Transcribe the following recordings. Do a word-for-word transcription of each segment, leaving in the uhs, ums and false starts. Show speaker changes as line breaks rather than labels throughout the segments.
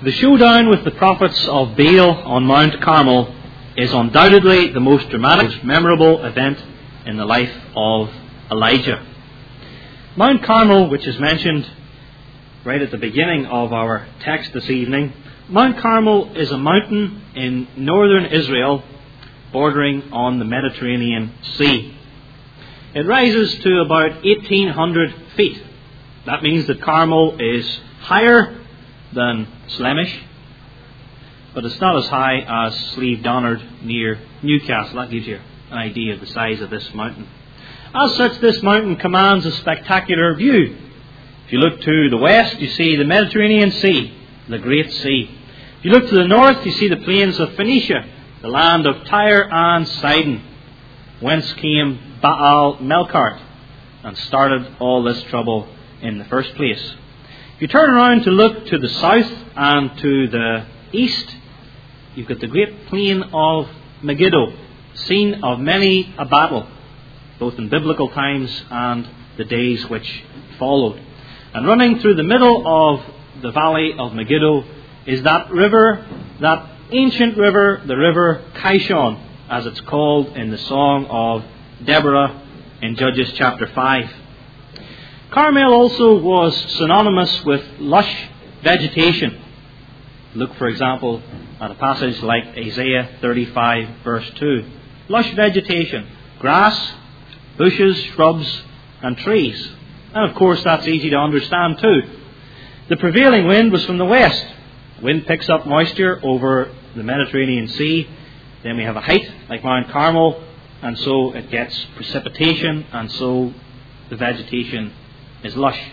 The showdown with the prophets of Baal on Mount Carmel is undoubtedly the most dramatic, most memorable event in the life of Elijah. Mount Carmel, which is mentioned right at the beginning of our text this evening, Mount Carmel is a mountain in northern Israel bordering on the Mediterranean Sea. It rises to about eighteen hundred feet. That means that Carmel is higher than Slemish, but it's not as high as Slieve Donard near Newcastle. That gives you an idea of the size of this mountain. As such, this mountain commands a spectacular view. If you look to the west, you see the Mediterranean Sea, the Great Sea. If you look to the north, you see the plains of Phoenicia, the land of Tyre and Sidon, whence came Baal Melkart and started all this trouble in the first place. If you turn around to look to the south and to the east, you've got the great plain of Megiddo, scene of many a battle, both in biblical times and the days which followed. And running through the middle of the valley of Megiddo is that river, that ancient river, the river Kishon, as it's called in the song of Deborah in Judges chapter five. Carmel also was synonymous with lush vegetation. Look, for example, at a passage like Isaiah thirty-five, verse two. Lush vegetation, grass, bushes, shrubs, and trees. And of course, that's easy to understand too. The prevailing wind was from the west. The wind picks up moisture over the Mediterranean Sea. Then we have a height like Mount Carmel, and so it gets precipitation, and so the vegetation is lush.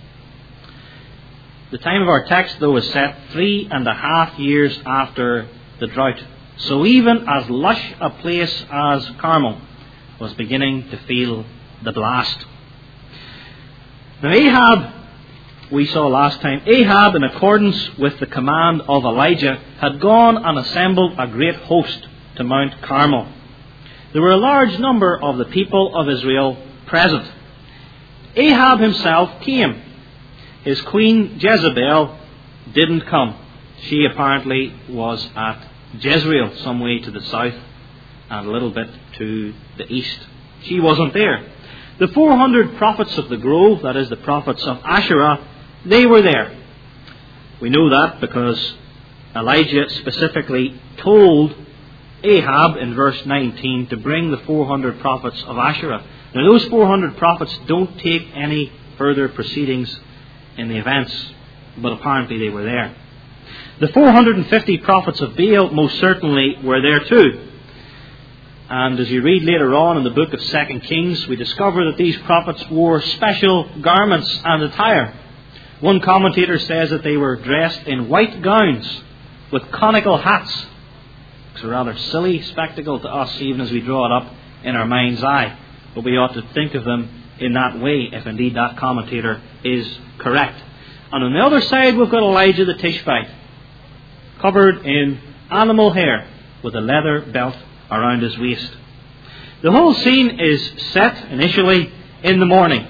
The time of our text, though, is set three and a half years after the drought. So even as lush a place as Carmel was beginning to feel the blast. Now Ahab, we saw last time, Ahab, in accordance with the command of Elijah, had gone and assembled a great host to Mount Carmel. There were a large number of the people of Israel present. Ahab himself came. His queen Jezebel didn't come. She apparently was at Jezreel, some way to the south and a little bit to the east. She wasn't there. The four hundred prophets of the grove, that is the prophets of Asherah, they were there. We know that because Elijah specifically told Ahab in verse nineteen to bring the four hundred prophets of Asherah. Now those four hundred prophets don't take any further proceedings in the events, but apparently they were there. The four hundred fifty prophets of Baal most certainly were there too. And as you read later on in the book of Second Kings, we discover that these prophets wore special garments and attire. One commentator says that they were dressed in white gowns with conical hats. It's a rather silly spectacle to us, even as we draw it up in our mind's eye. But we ought to think of them in that way, if indeed that commentator is correct. And on the other side, we've got Elijah the Tishbite, covered in animal hair with a leather belt around his waist. The whole scene is set initially in the morning.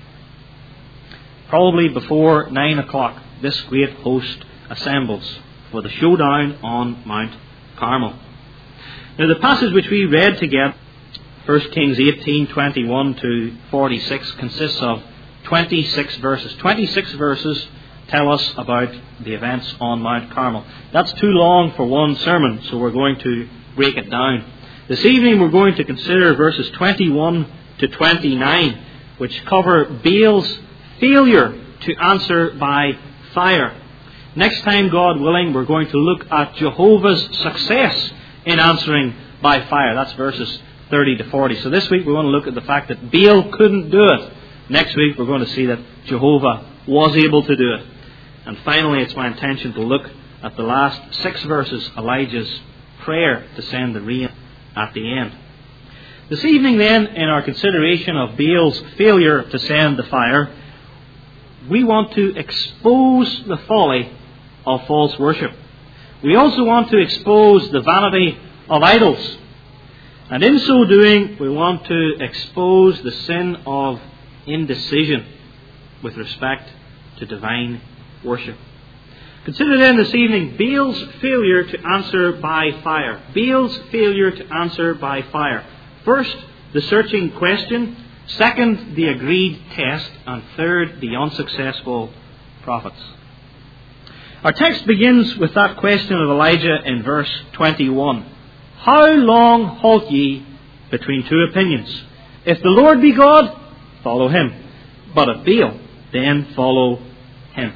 Probably before nine o'clock, this great host assembles for the showdown on Mount Carmel. Now the passage which we read together, First Kings eighteen, twenty-one to forty-six, consists of twenty-six verses. twenty-six verses tell us about the events on Mount Carmel. That's too long for one sermon, so we're going to break it down. This evening we're going to consider verses twenty-one to twenty-nine, which cover Baal's failure to answer by fire. Next time, God willing, we're going to look at Jehovah's success in answering by fire. That's verses thirty to forty. So this week we want to look at the fact that Baal couldn't do it. Next week we're going to see that Jehovah was able to do it. And finally, it's my intention to look at the last six verses, Elijah's prayer to send the rain at the end. This evening then, in our consideration of Baal's failure to send the fire, we want to expose the folly of false worship. We also want to expose the vanity of idols. And in so doing, we want to expose the sin of indecision with respect to divine worship. Consider then this evening Baal's failure to answer by fire. Baal's failure to answer by fire. First, the searching question. Second, the agreed test. And third, the unsuccessful prophets. Our text begins with that question of Elijah in verse twenty-one. How long halt ye between two opinions? If the Lord be God, follow him. But if Baal, then follow him.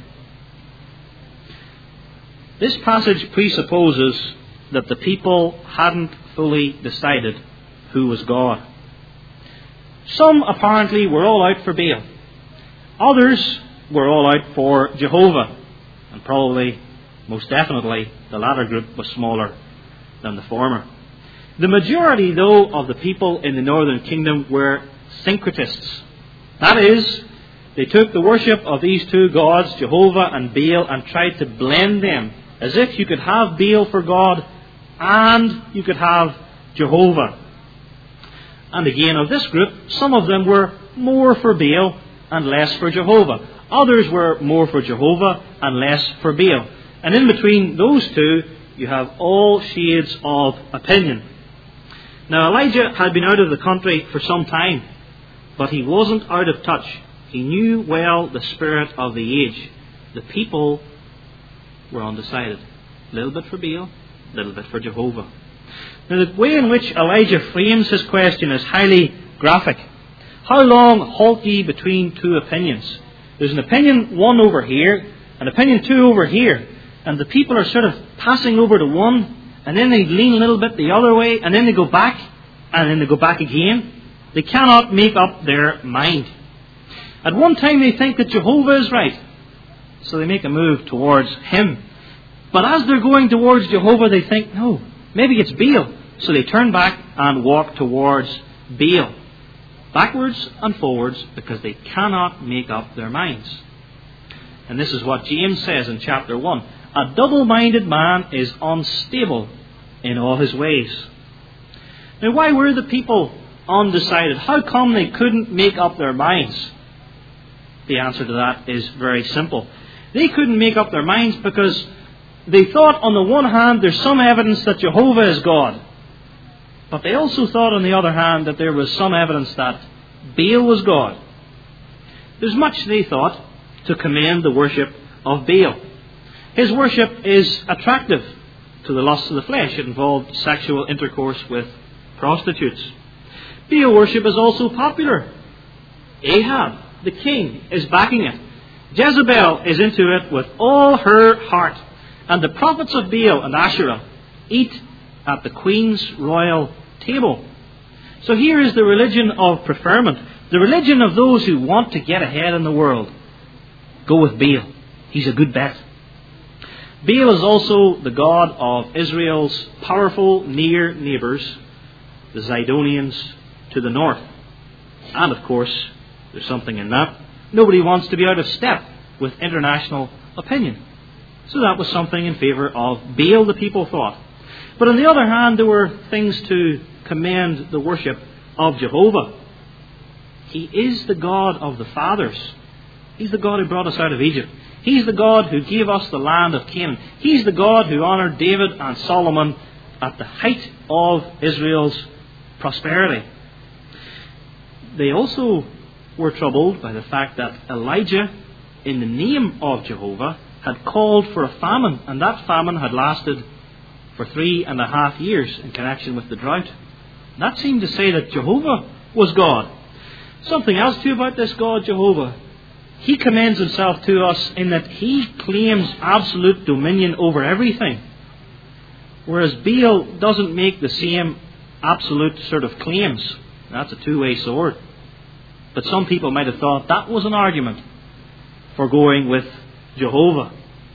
This passage presupposes that the people hadn't fully decided who was God. Some apparently were all out for Baal. Others were all out for Jehovah. And probably, most definitely, the latter group was smaller than the former. The majority, though, of the people in the northern kingdom were syncretists. That is, they took the worship of these two gods, Jehovah and Baal, and tried to blend them, as if you could have Baal for God and you could have Jehovah. And again, of this group, some of them were more for Baal and less for Jehovah. Others were more for Jehovah and less for Baal. And in between those two, you have all shades of opinion. Now, Elijah had been out of the country for some time, but he wasn't out of touch. He knew well the spirit of the age. The people were undecided. A little bit for Baal, a little bit for Jehovah. Now, the way in which Elijah frames his question is highly graphic. How long halt ye between two opinions? There's an opinion one over here, an opinion two over here, and the people are sort of passing over to one, and then they lean a little bit the other way, and then they go back, and then they go back again. They cannot make up their mind. At one time they think that Jehovah is right, so they make a move towards him. But as they're going towards Jehovah, they think, no, maybe it's Baal. So they turn back and walk towards Baal. Backwards and forwards, because they cannot make up their minds. And this is what James says in chapter one. A double-minded man is unstable in all his ways. Now, why were the people undecided? How come they couldn't make up their minds? The answer to that is very simple. They couldn't make up their minds because they thought, on the one hand, there's some evidence that Jehovah is God. But they also thought, on the other hand, that there was some evidence that Baal was God. There's much, they thought, to commend the worship of Baal. His worship is attractive to the lusts of the flesh. It involved sexual intercourse with prostitutes. Baal worship is also popular. Ahab, the king, is backing it. Jezebel is into it with all her heart. And the prophets of Baal and Asherah eat at the queen's royal table. So here is the religion of preferment. The religion of those who want to get ahead in the world. Go with Baal. He's a good bet. Baal is also the god of Israel's powerful near neighbours, the Zidonians to the north. And of course, there's something in that. Nobody wants to be out of step with international opinion. So that was something in favour of Baal, the people thought. But on the other hand, there were things to commend the worship of Jehovah. He is the God of the fathers. He's the God who brought us out of Egypt. He's the God who gave us the land of Canaan. He's the God who honoured David and Solomon at the height of Israel's prosperity. They also were troubled by the fact that Elijah, in the name of Jehovah, had called for a famine, and that famine had lasted for three and a half years in connection with the drought. That seemed to say that Jehovah was God. Something else too about this God, Jehovah. He commends himself to us in that he claims absolute dominion over everything. Whereas Baal doesn't make the same absolute sort of claims. That's a two-way sword. But some people might have thought that was an argument for going with Jehovah.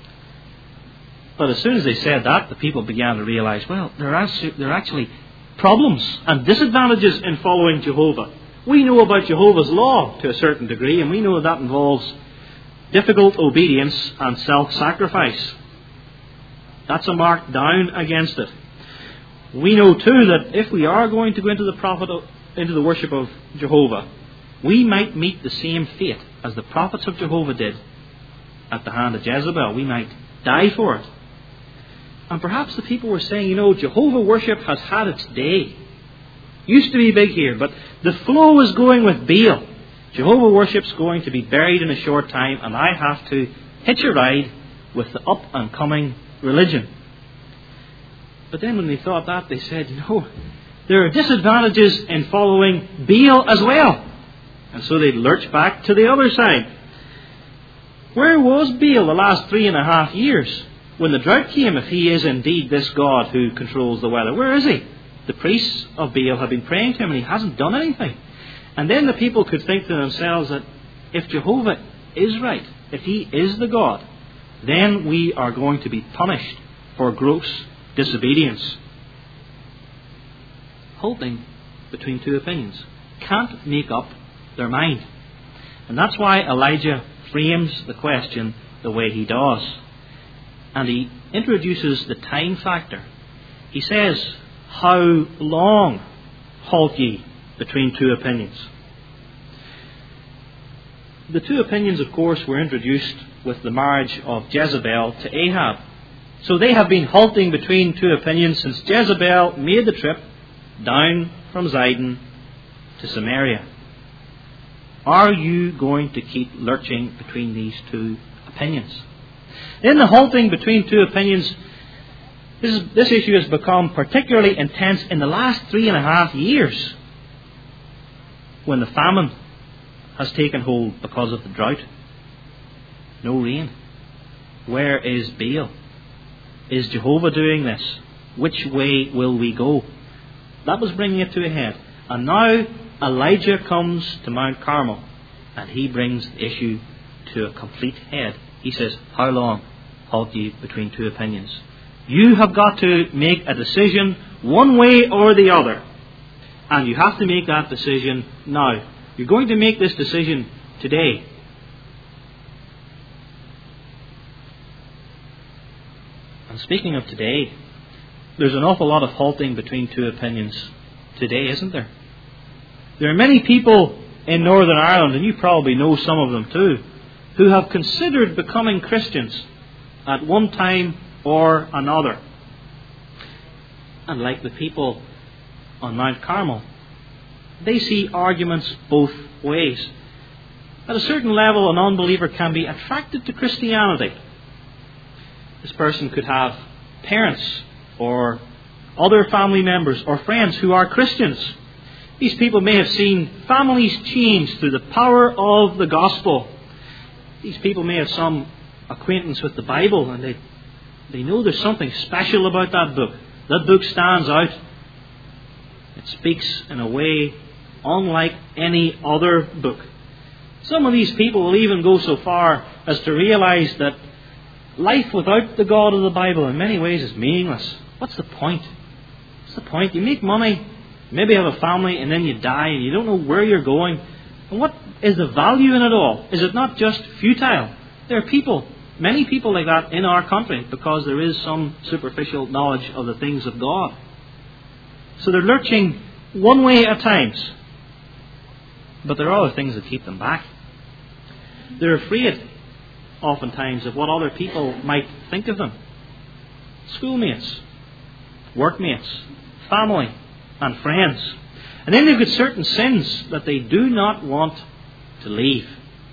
But as soon as they said that, the people began to realize, well, there are, there are actually problems and disadvantages in following Jehovah. We know about Jehovah's law to a certain degree, and we know that involves difficult obedience and self-sacrifice. That's a mark down against it. We know too that if we are going to go into the prophet, into the worship of Jehovah, we might meet the same fate as the prophets of Jehovah did at the hand of Jezebel. We might die for it. And perhaps the people were saying, you know, Jehovah worship has had its day. Used to be big here, but the flow is going with Baal. Jehovah worship's going to be buried in a short time, and I have to hitch a ride with the up and coming religion. But then when they thought that, they said, you know, there are disadvantages in following Baal as well. And so they lurched back to the other side. Where was Baal the last three and a half years when the drought came, if he is indeed this God who controls the weather? Where is he? The priests of Baal have been praying to him and he hasn't done anything. And then the people could think to themselves that if Jehovah is right, if he is the God, then we are going to be punished for gross disobedience. Halting between two opinions. Can't make up their mind. And that's why Elijah frames the question the way he does. And he introduces the time factor. He says, how long halt ye between two opinions? The two opinions, of course, were introduced with the marriage of Jezebel to Ahab. So they have been halting between two opinions since Jezebel made the trip down from Zidon to Samaria. Are you going to keep lurching between these two opinions? In the halting between two opinions, this, is, this issue has become particularly intense in the last three and a half years when the famine has taken hold because of the drought. No rain. Where is Baal? Is Jehovah doing this? Which way will we go? That was bringing it to a head. And now Elijah comes to Mount Carmel and he brings the issue to a complete head. He says, how long halt ye between two opinions? You have got to make a decision one way or the other. And you have to make that decision now. You're going to make this decision today. And speaking of today, there's an awful lot of halting between two opinions today, isn't there? There are many people in Northern Ireland, and you probably know some of them too, who have considered becoming Christians at one time or another. And like the people on Mount Carmel, they see arguments both ways. At a certain level, an unbeliever can be attracted to Christianity. This person could have parents or other family members or friends who are Christians. These people may have seen families change through the power of the gospel. These people may have some acquaintance with the Bible, and they, they know there's something special about that book. That book stands out. It speaks in a way unlike any other book. Some of these people will even go so far as to realize that life without the God of the Bible in many ways is meaningless. What's the point? What's the point? You make money, maybe have a family, and then you die and you don't know where you're going. And what is the value in it all? Is it not just futile? There are people, many people like that in our country because there is some superficial knowledge of the things of God. So they're lurching one way at times. But there are other things that keep them back. They're afraid oftentimes of what other people might think of them. Schoolmates, workmates, family and friends. And then they've got certain sins that they do not want to leave.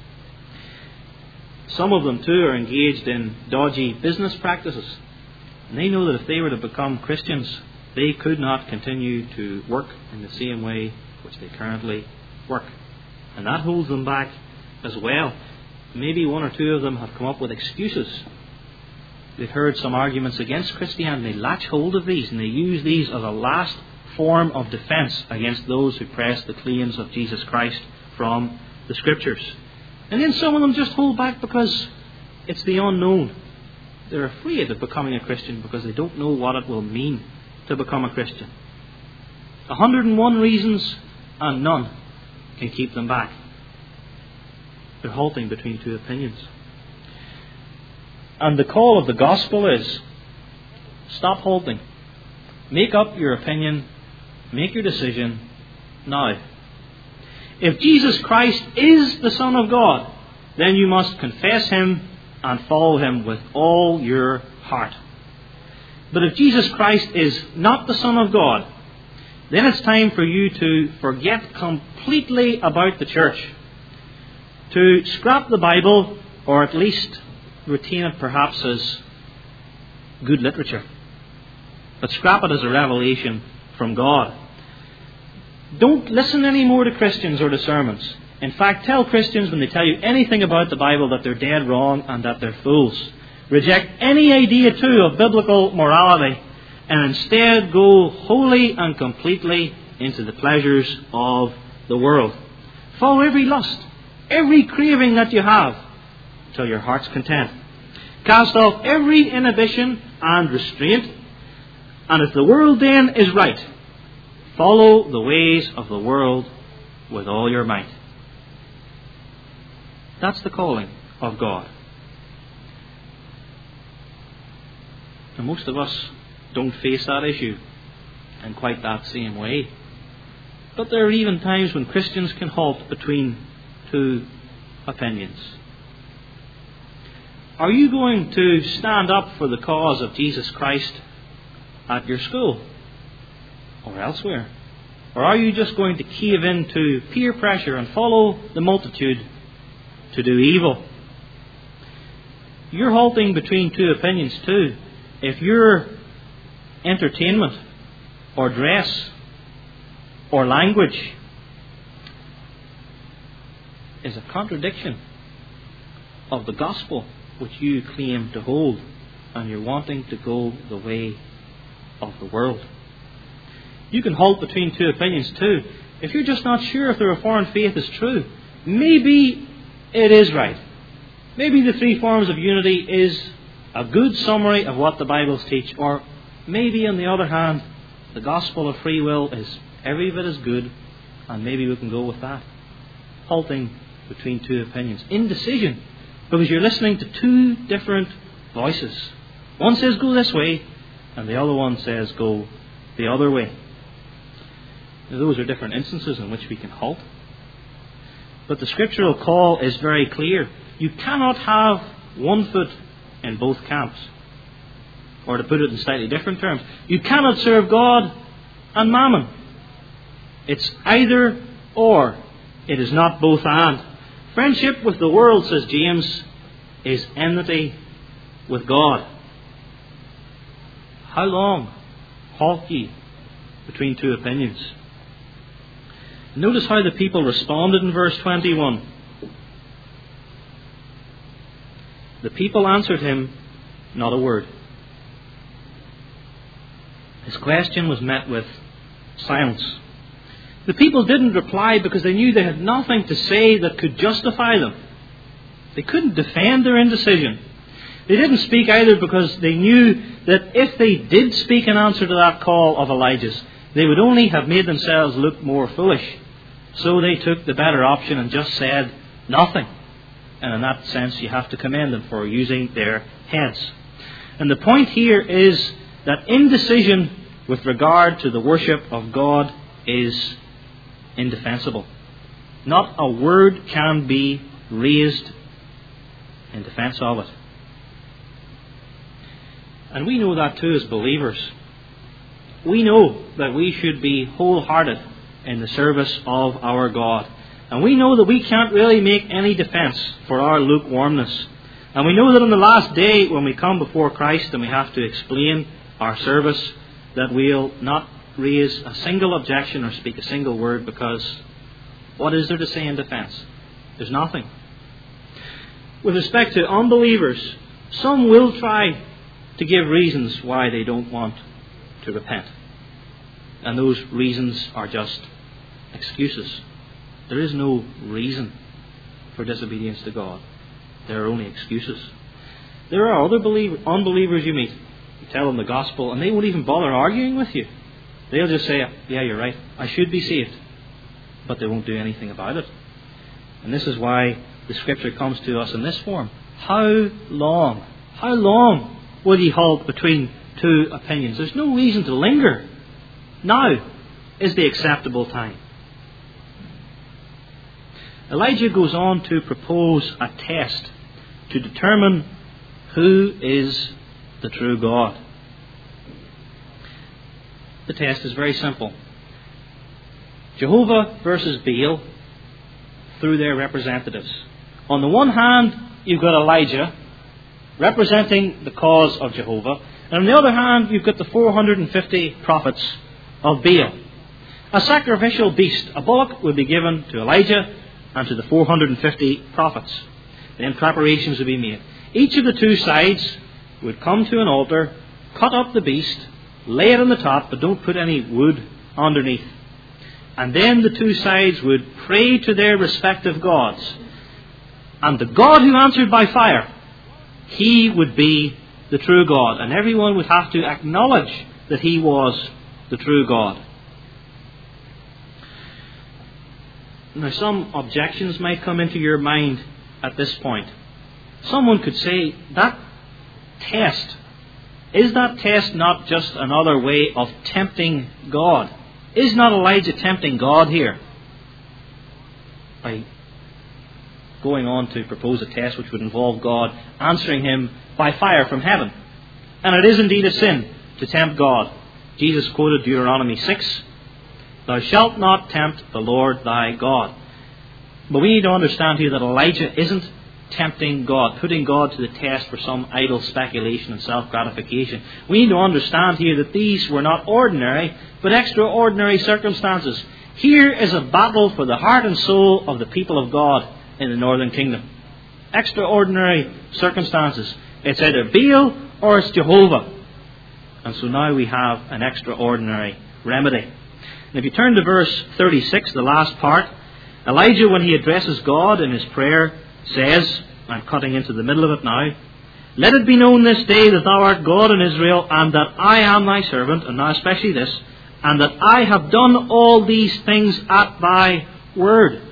Some of them too are engaged in dodgy business practices. And they know that if they were to become Christians, they could not continue to work in the same way which they currently work. And that holds them back as well. Maybe one or two of them have come up with excuses. They've heard some arguments against Christianity. They latch hold of these and they use these as a last form of defence against those who press the claims of Jesus Christ from the Scriptures. And then some of them just hold back because it's the unknown. They're afraid of becoming a Christian because they don't know what it will mean to become a Christian. A hundred and one reasons and none can keep them back. They're halting between two opinions. And the call of the gospel is, stop halting. Make up your opinion. Make your decision now. If Jesus Christ is the Son of God, then you must confess Him and follow him with all your heart. But if Jesus Christ is not the Son of God, then it's time for you to forget completely about the church, to scrap the Bible, or at least retain it perhaps as good literature, but scrap it as a revelation from God. Don't listen anymore to Christians or to sermons. In fact, tell Christians when they tell you anything about the Bible that they're dead wrong and that they're fools. Reject any idea too of biblical morality, and instead go wholly and completely into the pleasures of the world. Follow every lust, every craving that you have, till your heart's content. Cast off every inhibition and restraint, and if the world then is right, follow the ways of the world with all your might. That's the calling of God. And most of us don't face that issue in quite that same way. But there are even times when Christians can halt between two opinions. Are you going to stand up for the cause of Jesus Christ at your school or elsewhere? Or are you just going to cave in to peer pressure and follow the multitude to do evil? You're halting between two opinions too. If your entertainment or dress or language is a contradiction of the gospel which you claim to hold, and you're wanting to go the way of the world. You can halt between two opinions too. If you're just not sure if the Reformed faith is true, maybe it is right. Maybe the three forms of unity is a good summary of what the Bibles teach, or maybe on the other hand, the gospel of free will is every bit as good, and maybe we can go with that. Halting between two opinions. Indecision, because you're listening to two different voices. One says go this way, and the other one says go the other way. Now, those are different instances in which we can halt. But the scriptural call is very clear. You cannot have one foot in both camps. Or to put it in slightly different terms, you cannot serve God and mammon. It's either or. It is not both and. Friendship with the world, says James, is enmity with God. How long halt ye between two opinions? Notice how the people responded in verse twenty-one. The people answered him not a word. His question was met with silence. The people didn't reply because they knew they had nothing to say that could justify them. They couldn't defend their indecision. They didn't speak either because they knew that if they did speak in answer to that call of Elijah's, they would only have made themselves look more foolish. So they took the better option and just said nothing. And in that sense, you have to commend them for using their heads. And the point here is that indecision with regard to the worship of God is indefensible. Not a word can be raised in defense of it. And we know that too as believers. We know that we should be wholehearted in the service of our God. And we know that we can't really make any defense for our lukewarmness. And we know that on the last day when we come before Christ and we have to explain our service, that we'll not raise a single objection or speak a single word, because what is there to say in defense? There's nothing. With respect to unbelievers, some will try to give reasons why they don't want to repent. And those reasons are just excuses. There is no reason for disobedience to God. There are only excuses. There are other believer, unbelievers you meet. You tell them the gospel and they won't even bother arguing with you. They'll just say, yeah, you're right, I should be saved. But they won't do anything about it. And this is why the scripture comes to us in this form. How long, how long will ye halt between two opinions? There's no reason to linger. Now is the acceptable time. Elijah goes on to propose a test to determine who is the true God. The test is very simple. Jehovah versus Baal through their representatives. On the one hand, you've got Elijah representing the cause of Jehovah, and on the other hand, you've got the four hundred fifty prophets of Baal. A sacrificial beast, a bullock, would be given to Elijah and to the four hundred fifty prophets. Then preparations would be made. Each of the two sides would come to an altar, cut up the beast, lay it on the top, but don't put any wood underneath. And then the two sides would pray to their respective gods. And the God who answered by fire, he would be the true God. And everyone would have to acknowledge that he was the true God. Now, some objections might come into your mind at this point. Someone could say, that test, is that test not just another way of tempting God? Is not Elijah tempting God here by going on to propose a test which would involve God answering him by fire from heaven? And it is indeed a sin to tempt God. Jesus quoted Deuteronomy six, "Thou shalt not tempt the Lord thy God." But we need to understand here that Elijah isn't tempting God, putting God to the test for some idle speculation and self-gratification. We need to understand here that these were not ordinary, but extraordinary circumstances. Here is a battle for the heart and soul of the people of God in the northern kingdom. Extraordinary circumstances. It's either Baal or it's Jehovah. And so now we have an extraordinary remedy. And if you turn to verse thirty-six, the last part, Elijah, when he addresses God in his prayer, says, I'm cutting into the middle of it now, "Let it be known this day that thou art God in Israel, and that I am thy servant," and now especially this, "and that I have done all these things at thy word."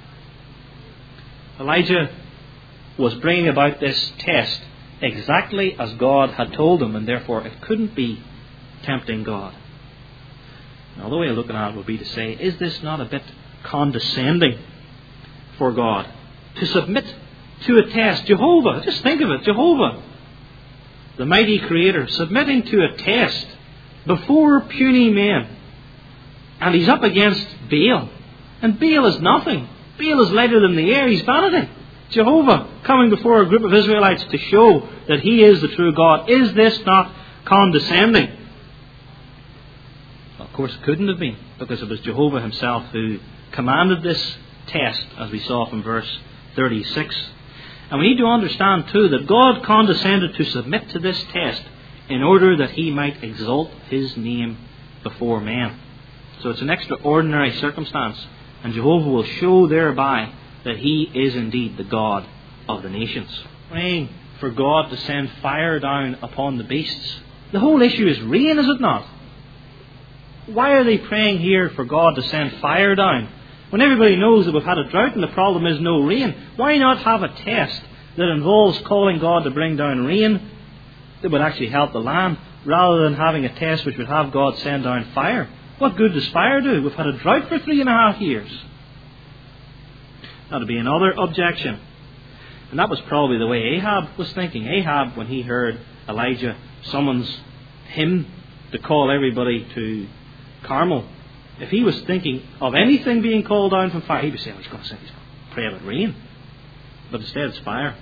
Elijah was bringing about this test exactly as God had told him, and therefore it couldn't be tempting God. Now, the way of looking at it would be to say, is this not a bit condescending for God to submit to a test? Jehovah, just think of it, Jehovah, the mighty Creator, submitting to a test before puny men. And he's up against Baal. And Baal is nothing. Baal is lighter than the air. He's vanity. Jehovah coming before a group of Israelites to show that he is the true God. Is this not condescending? Well, of course it couldn't have been, because it was Jehovah himself who commanded this test, as we saw from verse thirty-six. And we need to understand too that God condescended to submit to this test in order that he might exalt his name before men. So it's an extraordinary circumstance, and Jehovah will show thereby that he is indeed the God of the nations. Praying for God to send fire down upon the beasts. The whole issue is rain, is it not? Why are they praying here for God to send fire down when everybody knows that we've had a drought and the problem is no rain? Why not have a test that involves calling God to bring down rain that would actually help the land, rather than having a test which would have God send down fire? What good does fire do? We've had a drought for three and a half years. That would be another objection. And that was probably the way Ahab was thinking. Ahab, when he heard Elijah summons him to call everybody to Carmel, if he was thinking of anything being called down from fire, he would say, oh, he's going to say, he's going to pray about rain. But instead it's fire.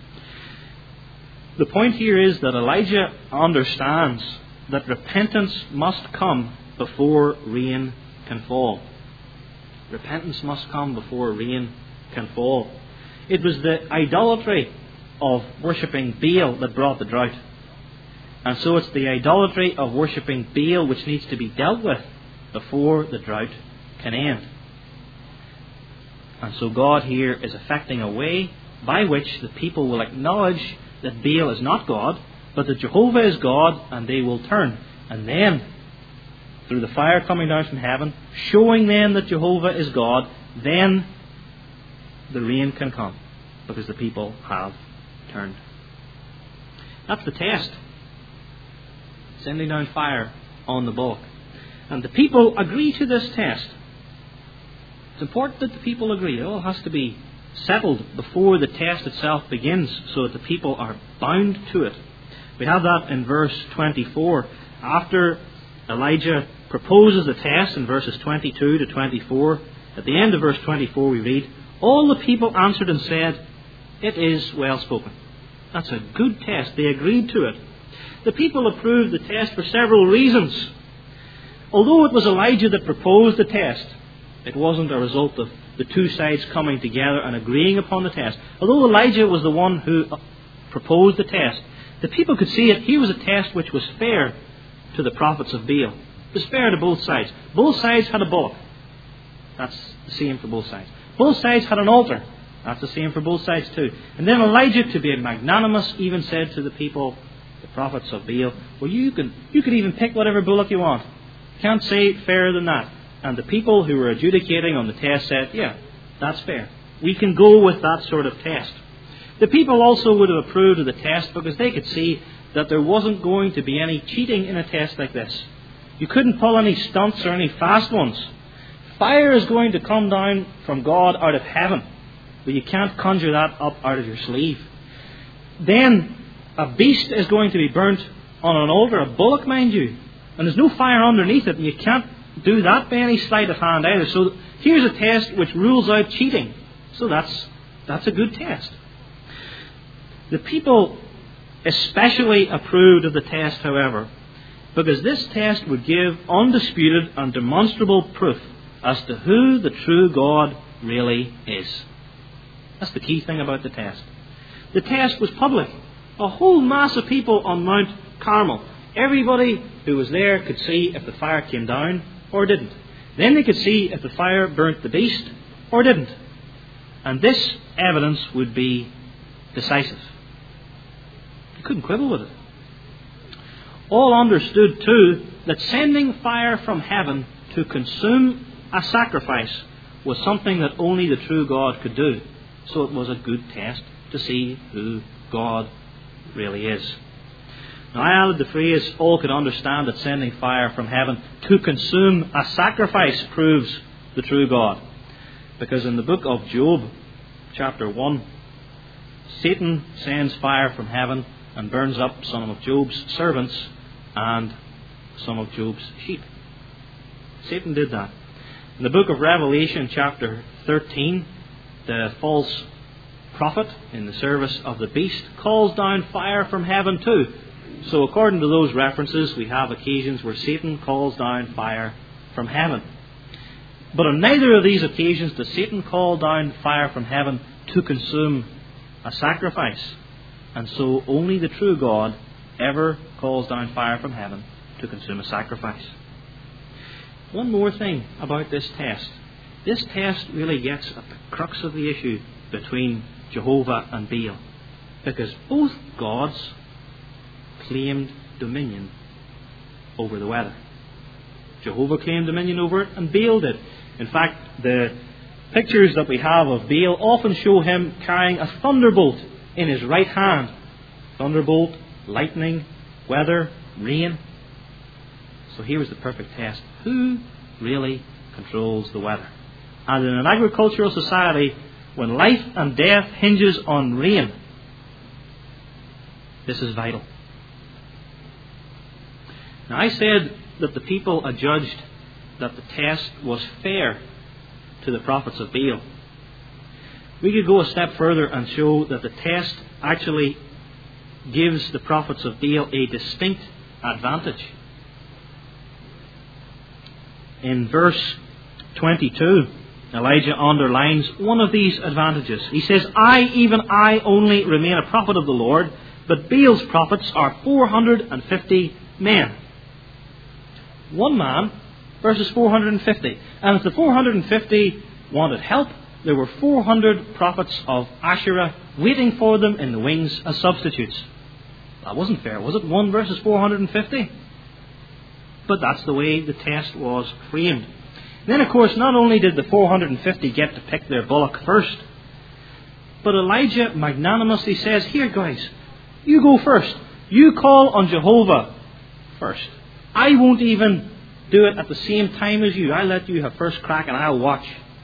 The point here is that Elijah understands that repentance must come before rain can fall. Repentance must come before rain can fall. It was the idolatry of worshipping Baal that brought the drought. And so it's the idolatry of worshipping Baal which needs to be dealt with before the drought can end. And so God here is effecting a way by which the people will acknowledge that Baal is not God, but that Jehovah is God, and they will turn. And then, through the fire coming down from heaven, showing them that Jehovah is God, then the rain can come, because the people have turned. That's the test. Sending down fire on the bullock. And the people agree to this test. It's important that the people agree. It all has to be settled before the test itself begins, so that the people are bound to it. We have that in verse twenty-four. After Elijah proposes the test in verses twenty-two to twenty-four, at the end of verse twenty-four we read, "All the people answered and said, 'It is well spoken.'" That's a good test. They agreed to it. The people approved the test for several reasons. Although it was Elijah that proposed the test, it wasn't a result of the two sides coming together and agreeing upon the test. Although Elijah was the one who proposed the test, the people could see it. Here was a test which was fair to the prophets of Baal. It was fair to both sides. Both sides had a bullock. That's the same for both sides. Both sides had an altar. That's the same for both sides too. And then Elijah, to be magnanimous, even said to the people, the prophets of Baal, "Well, you can you can even pick whatever bullock you want. Can't say fairer than that." And the people who were adjudicating on the test said, "Yeah, that's fair. We can go with that sort of test." The people also would have approved of the test because they could see that there wasn't going to be any cheating in a test like this. You couldn't pull any stunts or any fast ones. Fire is going to come down from God out of heaven, but you can't conjure that up out of your sleeve. Then a beast is going to be burnt on an altar, a bullock, mind you, and there's no fire underneath it, and you can't do that by any sleight of hand either. So here's a test which rules out cheating. So that's that's a good test. The people especially approved of the test, however, because this test would give undisputed and demonstrable proof as to who the true God really is. That's the key thing about the test. The test was public. A whole mass of people on Mount Carmel. Everybody who was there could see if the fire came down or didn't. Then they could see if the fire burnt the beast or didn't. And this evidence would be decisive. You couldn't quibble with it. All understood too that sending fire from heaven to consume a sacrifice was something that only the true God could do. So it was a good test to see who God really is. Now, I added the phrase, all could understand that sending fire from heaven to consume a sacrifice proves the true God. Because in the book of Job, chapter one, Satan sends fire from heaven and burns up some of Job's servants and some of Job's sheep. Satan did that. In the book of Revelation, chapter thirteen, the false prophet in the service of the beast calls down fire from heaven too. So according to those references, we have occasions where Satan calls down fire from heaven. But on neither of these occasions does Satan call down fire from heaven to consume a sacrifice. And so only the true God ever calls down fire from heaven to consume a sacrifice. One more thing about this test. This test really gets at the crux of the issue between Jehovah and Baal. Because both gods claimed dominion over the weather. Jehovah claimed dominion over it, and Baal did. In fact, the pictures that we have of Baal often show him carrying a thunderbolt in his right hand. Thunderbolt, lightning, weather, rain. So here was the perfect test. Who really controls the weather? And in an agricultural society, when life and death hinges on rain, this is vital. Now, I said that the people adjudged that the test was fair to the prophets of Baal. We could go a step further and show that the test actually gives the prophets of Baal a distinct advantage. In verse twenty-two, Elijah underlines one of these advantages. He says, I, even I, only remain a prophet of the Lord, but Baal's prophets are four hundred fifty men. One man versus four hundred fifty. And if the four hundred fifty wanted help, there were four hundred prophets of Asherah waiting for them in the wings as substitutes. That wasn't fair, was it? One versus four hundred fifty? But that's the way the test was framed. Then, of course, not only did the four hundred fifty get to pick their bullock first, but Elijah magnanimously says, here guys, you go first. You call on Jehovah first. I won't even do it at the same time as you. I'll let you have first crack and I'll watch.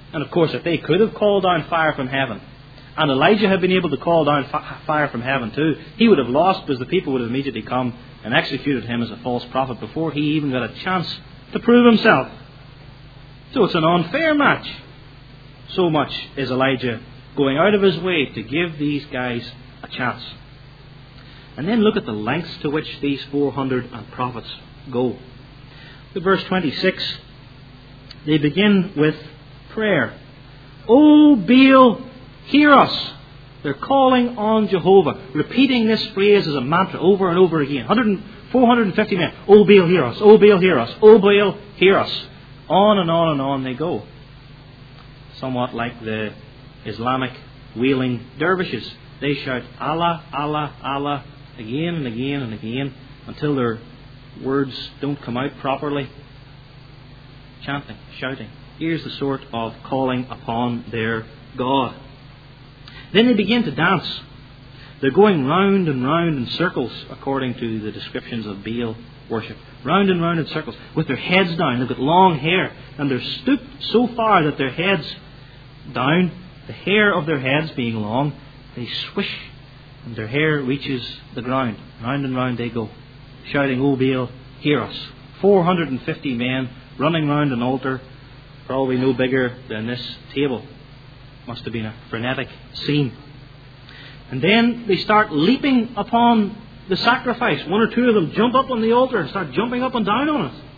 And of course, if they could have called down fire from heaven, and Elijah had been able to call down fi- fire from heaven too, he would have lost, because the people would have immediately come and executed him as a false prophet before he even got a chance to prove himself. So it's an unfair match. So much is Elijah going out of his way to give these guys a chance. And then look at the lengths to which these four hundred prophets go. Look at verse twenty-six. They begin with prayer. O Baal, hear us. They're calling on Jehovah, repeating this phrase as a mantra over and over again. four hundred fifty men. O Baal, hear us. O Baal, hear us. O Baal, hear us. On and on and on they go. Somewhat like the Islamic wailing dervishes. They shout Allah, Allah, Allah again and again and again until their words don't come out properly. Chanting, shouting. Here's the sort of calling upon their God. Then they begin to dance. They're going round and round in circles, according to the descriptions of Baal worship. Round and round in circles, with their heads down. They've got long hair, and they're stooped so far that their heads down, the hair of their heads being long, they swish, and their hair reaches the ground. Round and round they go, shouting, O Baal, hear us. four hundred fifty men running round an altar, probably no bigger than this table. Must have been a frenetic scene. And then they start leaping upon the sacrifice. One or two of them jump up on the altar and start jumping up and down on it.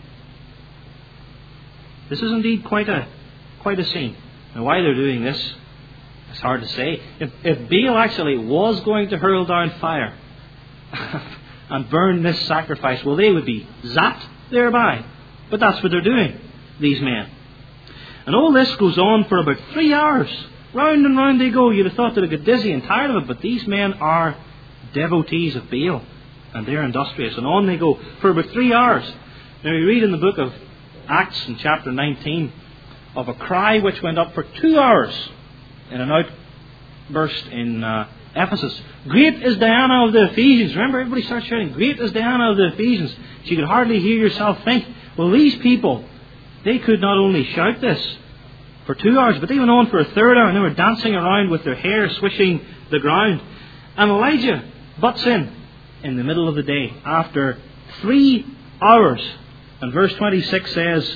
This is indeed quite a quite a scene. Now, why they're doing this, it's hard to say. If, if Baal actually was going to hurl down fire and burn this sacrifice, well, they would be zapped thereby. But that's what they're doing, these men. And all this goes on for about three hours. Round and round they go. You'd have thought they'd get dizzy and tired of it, but these men are devotees of Baal, and they're industrious. And on they go for about three hours. Now, we read in the book of Acts in chapter nineteen of a cry which went up for two hours in an outburst in uh, Ephesus. Great is Diana of the Ephesians. Remember, everybody starts shouting, Great is Diana of the Ephesians. So you could hardly hear yourself think, well, these people, they could not only shout this for two hours, but they went on for a third hour, and they were dancing around with their hair swishing the ground. And Elijah butts in in the middle of the day after three hours. And verse twenty-six says,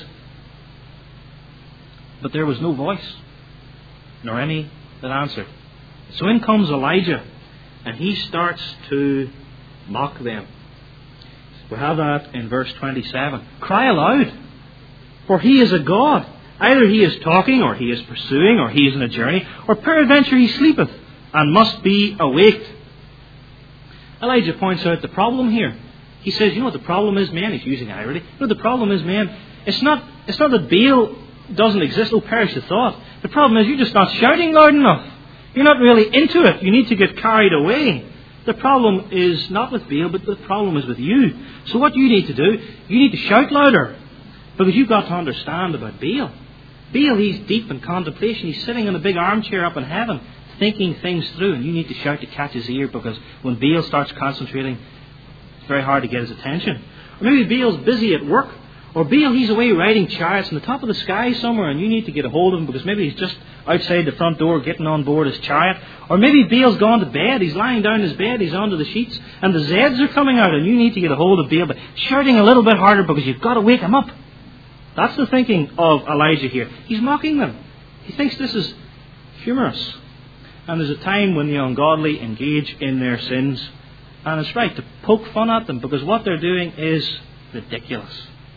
but there was no voice, nor any that answered. So in comes Elijah, and he starts to mock them. We have that in verse twenty-seven. Cry aloud, for he is a God. Either he is talking, or he is pursuing, or he is in a journey, or peradventure he sleepeth, and must be awaked. Elijah points out the problem here. He says, you know what the problem is, man? He's using irony. You know what the problem is, man? It's not, it's not that Baal doesn't exist. Oh, perish the thought. The problem is you're just not shouting loud enough. You're not really into it. You need to get carried away. The problem is not with Baal, but the problem is with you. So what you need to do, you need to shout louder. Because you've got to understand about Baal. Baal, he's deep in contemplation. He's sitting in a big armchair up in heaven, thinking things through. And you need to shout to catch his ear, because when Baal starts concentrating, it's very hard to get his attention. Or maybe Baal's busy at work. Or Baal, he's away riding chariots in the top of the sky somewhere, and you need to get a hold of him, because maybe he's just outside the front door getting on board his chariot. Or maybe Baal's gone to bed. He's lying down in his bed. He's under the sheets, and the Zeds are coming out, and you need to get a hold of Baal, but shouting a little bit harder, because you've got to wake him up. That's the thinking of Elijah here. He's mocking them. He thinks this is humorous. And there's a time when the ungodly engage in their sins. And it's right to poke fun at them, because what they're doing is ridiculous.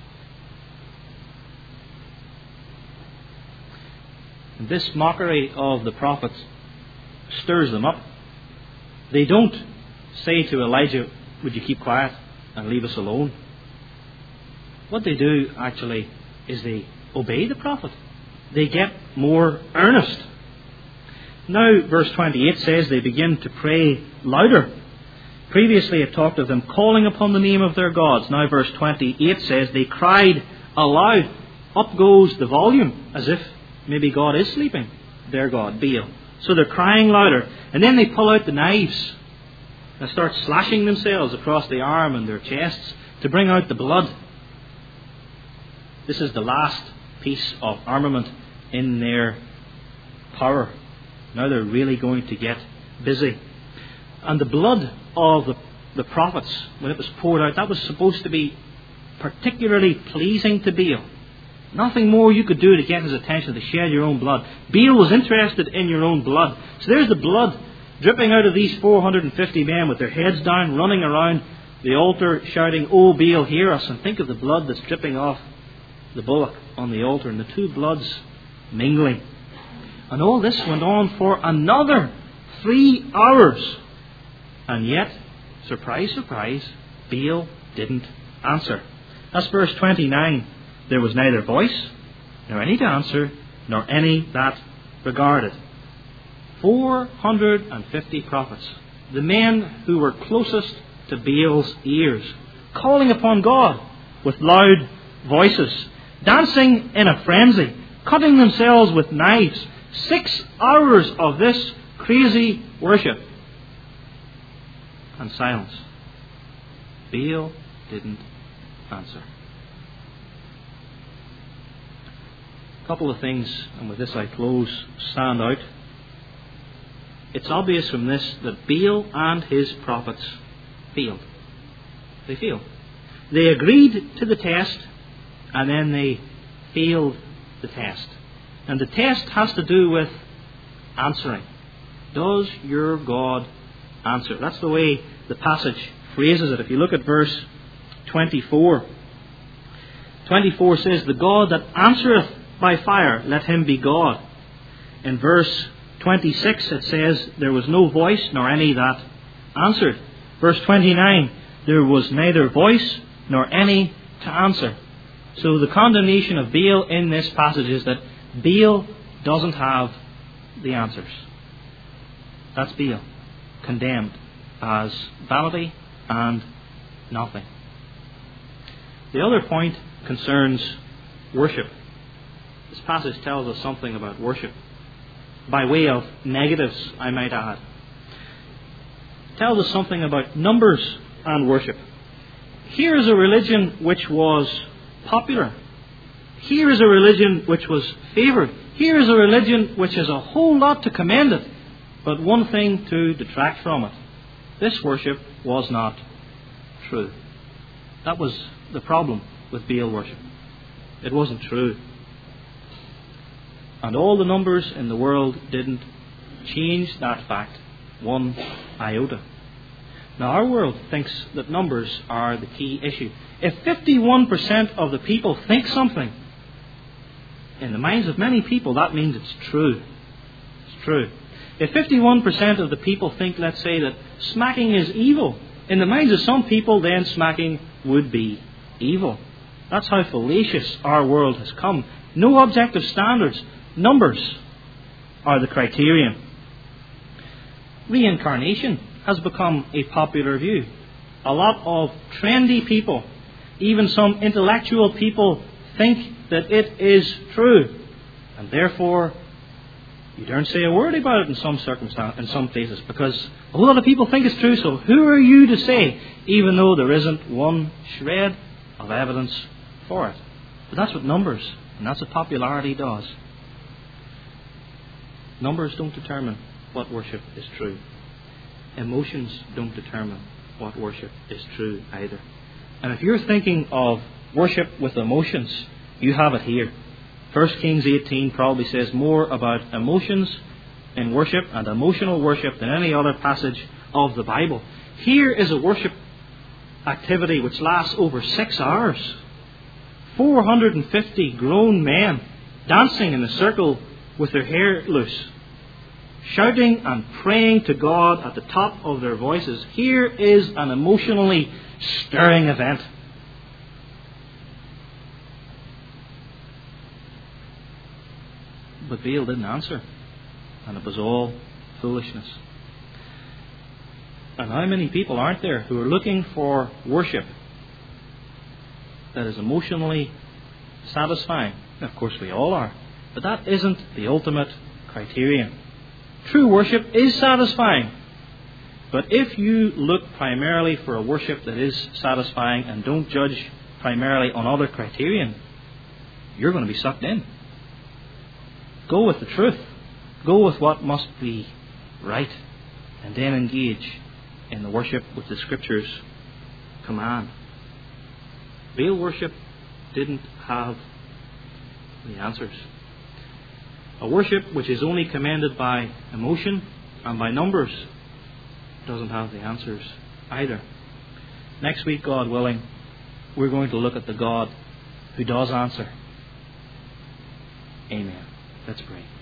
And this mockery of the prophets stirs them up. They don't say to Elijah, would you keep quiet and leave us alone? What they do actually is they obey the prophet. They get more earnest. Now, verse twenty-eight says they begin to pray louder. Previously it talked of them calling upon the name of their gods. Now verse twenty-eight says they cried aloud. Up goes the volume, as if maybe God is sleeping, their God, Baal. So they're crying louder. And then they pull out the knives and start slashing themselves across the arm and their chests to bring out the blood. This is the last piece of armament in their power. Now they're really going to get busy. And the blood of the, the prophets, when it was poured out, that was supposed to be particularly pleasing to Baal. Nothing more you could do to get his attention, to shed your own blood. Baal was interested in your own blood. So there's the blood dripping out of these four hundred fifty men with their heads down, running around the altar, shouting, "Oh, Baal, hear us." And think of the blood that's dripping off the bullock on the altar, and the two bloods mingling. And all this went on for another three hours. And yet, surprise, surprise, Baal didn't answer. That's verse twenty-nine. There was neither voice, nor any to answer, nor any that regarded. four hundred fifty prophets, the men who were closest to Baal's ears, calling upon God with loud voices, dancing in a frenzy, cutting themselves with knives. Six hours of this crazy worship. And silence. Baal didn't answer. A couple of things, and with this I close, stand out. It's obvious from this that Baal and his prophets failed. They failed. They agreed to the test, and then they failed the test. And the test has to do with answering. Does your God answer? That's the way the passage phrases it. If you look at verse twenty-four. twenty-four says, "The God that answereth by fire, let him be God." In verse twenty-six it says, "There was no voice nor any that answered." Verse twenty-nine, "There was neither voice nor any to answer." So the condemnation of Baal in this passage is that Baal doesn't have the answers. That's Baal, condemned as vanity and nothing. The other point concerns worship. This passage tells us something about worship, by way of negatives, I might add. It tells us something about numbers and worship. Here is a religion which was popular. Here is a religion which was favoured. Here is a religion which has a whole lot to commend it, but one thing to detract from it. This worship was not true. That was the problem with Baal worship. It wasn't true. And all the numbers in the world didn't change that fact one iota. Now, our world thinks that numbers are the key issue. If fifty-one percent of the people think something, in the minds of many people, that means it's true. It's true. If fifty-one percent of the people think, let's say, that smacking is evil, in the minds of some people, then smacking would be evil. That's how fallacious our world has come. No objective standards. Numbers are the criterion. Reincarnation has become a popular view. A lot of trendy people, even some intellectual people, think that it is true. And therefore, you daren't say a word about it in some circumstance, in some places, because a whole lot of people think it's true. So who are you to say, even though there isn't one shred of evidence for it? But that's what numbers, and that's what popularity does. Numbers don't determine what worship is true. Emotions don't determine what worship is true either. And if you're thinking of worship with emotions, you have it here. First Kings eighteen probably says more about emotions in worship and emotional worship than any other passage of the Bible. Here is a worship activity which lasts over six hours. four hundred fifty grown men dancing in a circle with their hair loose, shouting and praying to God at the top of their voices. Here is an emotionally stirring event. But Baal didn't answer, and it was all foolishness. And how many people aren't there who are looking for worship that is emotionally satisfying? Of course we all are, but that isn't the ultimate criterion. True worship is satisfying, but if you look primarily for a worship that is satisfying and don't judge primarily on other criterion, you're going to be sucked in. Go with the truth. Go with what must be right, and then engage in the worship which the Scriptures command. Baal worship didn't have the answers. A worship which is only commended by emotion and by numbers doesn't have the answers either. Next week, God willing, we're going to look at the God who does answer. Amen. Let's pray.